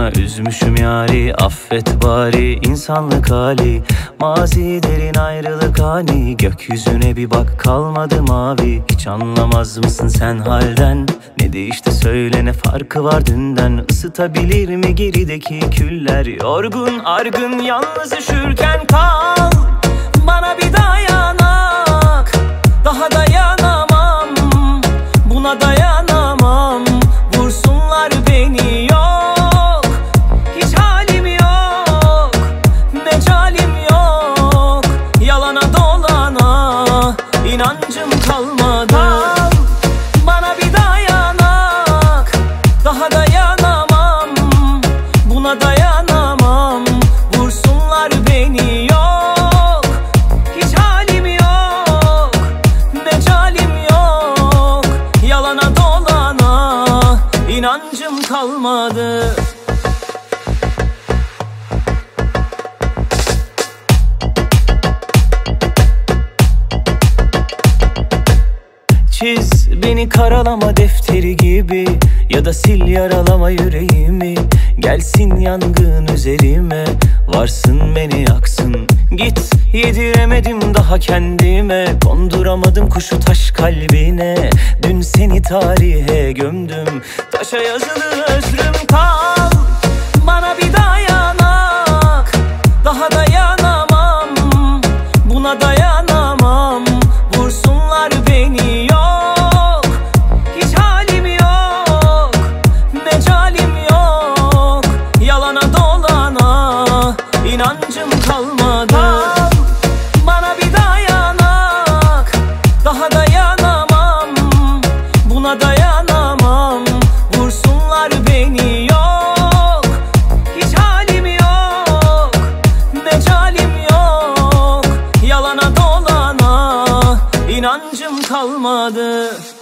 sana üzmüşüm yari. Affet bari insanlık hali, mazi derin ayrılık hani. Gökyüzüne bir bak kalmadı mavi. Hiç anlamaz mısın sen halden? Ne değişti söyle, ne farkı var dünden? Isıtabilir mi gerideki küller? Yorgun argın yalnız üşürken kal, bana bir dayanak. Daha dayanamam, buna dayanamam. Vursunlar beni, yok hiç halim yok, mecalim yok. Yalana dolana inancım kalmadı. Bana bir dayanak, daha dayanamam, buna dayanamam. Vursunlar beni, yok hiç halim yok, mecalim yok. Yalana dolana inancım kalmadı. Çiz beni karalama defteri gibi, ya da sil yaralama yüreğimi. Gelsin yangın üzerime, varsın beni yaksın. Git yediremedim daha kendime, konduramadım kuşu taş kalbine. Dün seni tarihe gömdüm, taşa yazılı özrüm kal. Bana bir dayanak, daha dayanamam, buna dayanamam. Vursunlar beni, yok hiç halim yok, mecalim yok. Yalana dolana inancım kalmadı. Bana bir dayanak, daha dayanamam, buna dayanamam. Vursunlar beni, yok hiç halim yok, mecalim yok. Yalana dolana inancım kalmadı.